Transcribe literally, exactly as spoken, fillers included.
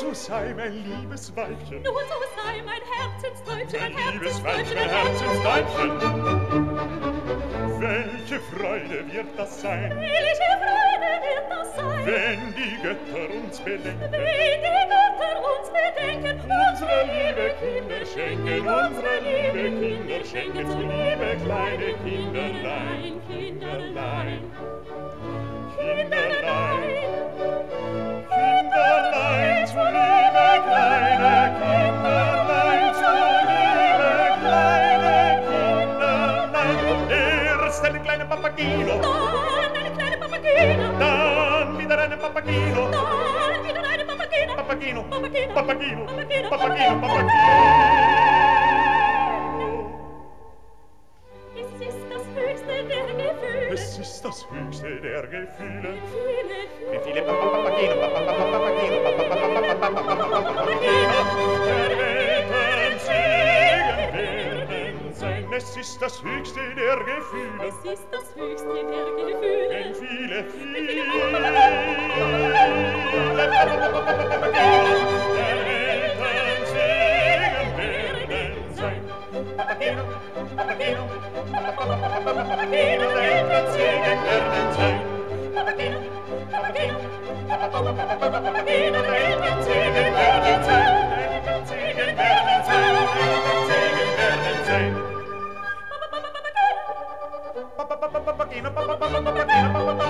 so sei mein liebes Weibchen. Nun so sei mein Herzensdeutschen, Mein liebes Weibchen, mein mein Herzensdeutschen. Herzensdeutchen. Welche Freude wird das sein, Welche Freude wird das sein, wenn die Götter uns bedenken, wenn die Götter uns bedenken, unsere liebe Kinder schenken, unsere liebe Kinder schenken, so liebe kleine Kinderlein, Kinderlein, Kinderlein, Kinderlein, so liebe kleine Kinderlein, so liebe kleine Kinderlein. Erst eine kleine Papageno, dann eine kleine Papageno, dann wieder eine Papageno, dann wieder eine Papageno, Papageno, Papageno, Papageno, Papageno, Papageno, Papageno. Es ist das höchste der Gefühle, Es ist das höchste der Gefühle. viele, Wie viele Papageno, Papageno, Papageno, der Welten Segen werden sein. Es ist das höchste der Gefühle. es ist das höchste der Gefühle, Denn viele, viele der Welten Segen werden sein. Papageno, Papageno, Papageno, der Welten Segen werden sein. Papageno, Papageno, Papageno, der Welten Segen werden sein. Welten Segen werden sein. Welten Segen werden sein. Papageno, Papageno, Papageno,